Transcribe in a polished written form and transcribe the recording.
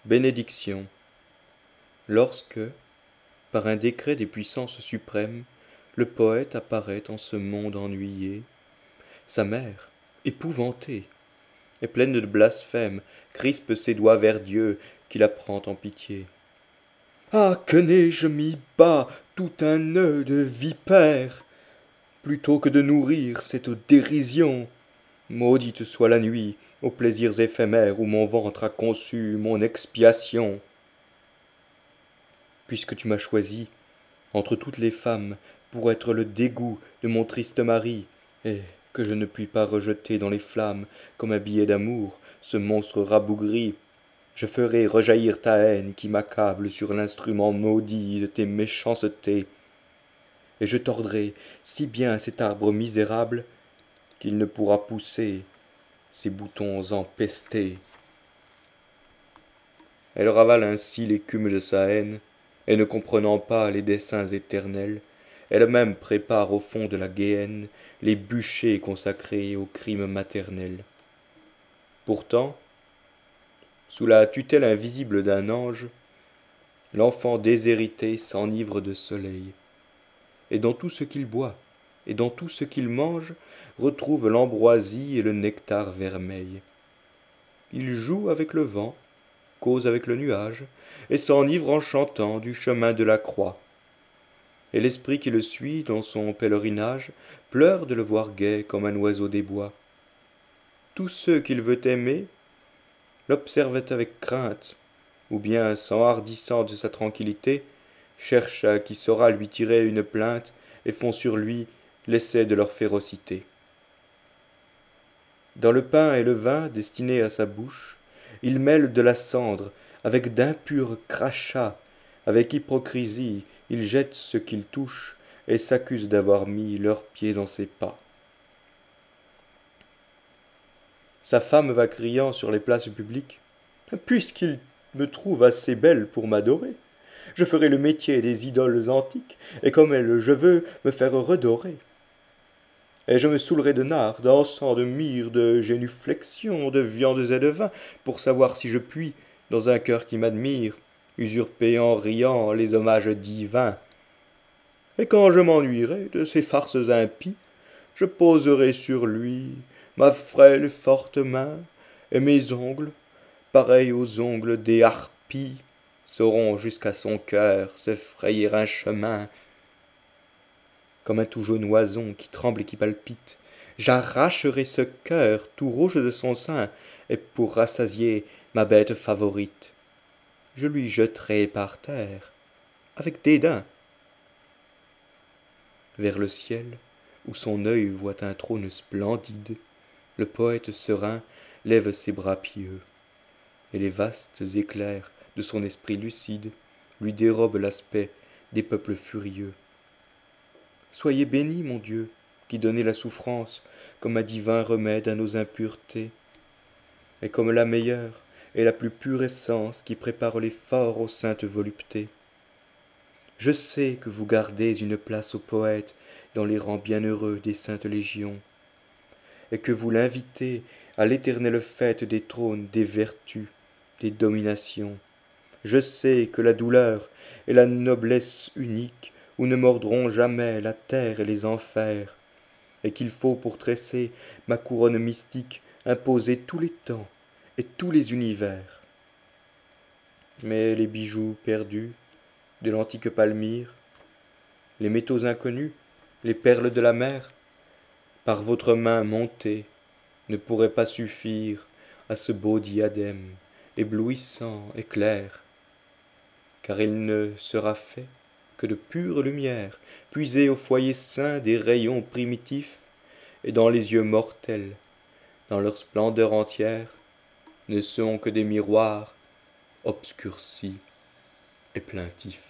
Bénédiction. Lorsque, par un décret des puissances suprêmes, le poète apparaît en ce monde ennuyé, sa mère, épouvantée, et pleine de blasphème, crispe ses doigts vers Dieu qui la prend en pitié. Ah, que n'ai-je mis bas tout un nœud de vipère, plutôt que de nourrir cette dérision. Maudite soit la nuit, aux plaisirs éphémères où mon ventre a conçu mon expiation. Puisque tu m'as choisi, entre toutes les femmes, pour être le dégoût de mon triste mari, et que je ne puis pas rejeter dans les flammes, comme un billet d'amour, ce monstre rabougri, je ferai rejaillir ta haine qui m'accable sur l'instrument maudit de tes méchancetés, et je tordrai si bien cet arbre misérable qu'il ne pourra pousser ses boutons empestés. Elle ravale ainsi l'écume de sa haine, et ne comprenant pas les desseins éternels, elle-même prépare au fond de la géhenne les bûchers consacrés au crime maternel. Pourtant, sous la tutelle invisible d'un ange, l'enfant déshérité s'enivre de soleil, et dans tout ce qu'il boit, et dans tout ce qu'il mange, retrouve l'ambroisie et le nectar vermeil. Il joue avec le vent, cause avec le nuage, et s'enivre en chantant du chemin de la croix. Et l'esprit qui le suit dans son pèlerinage pleure de le voir gai comme un oiseau des bois. Tous ceux qu'il veut aimer l'observent avec crainte, ou bien, s'enhardissant de sa tranquillité, cherchent à qui saura lui tirer une plainte et font sur lui l'essai de leur férocité. Dans le pain et le vin destinés à sa bouche, il mêle de la cendre avec d'impurs crachats, avec hypocrisie, il jette ce qu'il touche et s'accuse d'avoir mis leurs pieds dans ses pas. Sa femme va criant sur les places publiques, puisqu'il me trouve assez belle pour m'adorer, je ferai le métier des idoles antiques, et comme elle je veux me faire redorer. Et je me saoulerai de nard, d'encens, de myrrhe, de génuflexion, de viandes et de vin, pour savoir si je puis, dans un cœur qui m'admire, usurper en riant les hommages divins. Et quand je m'ennuierai de ces farces impies, je poserai sur lui ma frêle forte main, et mes ongles, pareils aux ongles des harpies, sauront jusqu'à son cœur se frayer un chemin. Comme un tout jeune oison qui tremble et qui palpite, j'arracherai ce cœur tout rouge de son sein, et pour rassasier ma bête favorite, je lui jeterai par terre, avec dédain. Vers le ciel, où son œil voit un trône splendide, le poète serein lève ses bras pieux, et les vastes éclairs de son esprit lucide lui dérobent l'aspect des peuples furieux. Soyez béni, mon Dieu, qui donnez la souffrance comme un divin remède à nos impuretés, et comme la meilleure et la plus pure essence qui prépare l'effort aux saintes voluptés. Je sais que vous gardez une place au poète dans les rangs bienheureux des saintes légions, et que vous l'invitez à l'éternelle fête des trônes, des vertus, des dominations. Je sais que la douleur et la noblesse unique où ne mordront jamais la terre et les enfers, et qu'il faut pour tresser ma couronne mystique imposer tous les temps et tous les univers. Mais les bijoux perdus de l'antique Palmyre, les métaux inconnus, les perles de la mer, par votre main montée, ne pourraient pas suffire à ce beau diadème, éblouissant et clair, car il ne sera fait que de pure lumière, puisée au foyer saint des rayons primitifs, et dans les yeux mortels, dans leur splendeur entière, ne sont que des miroirs obscurcis et plaintifs.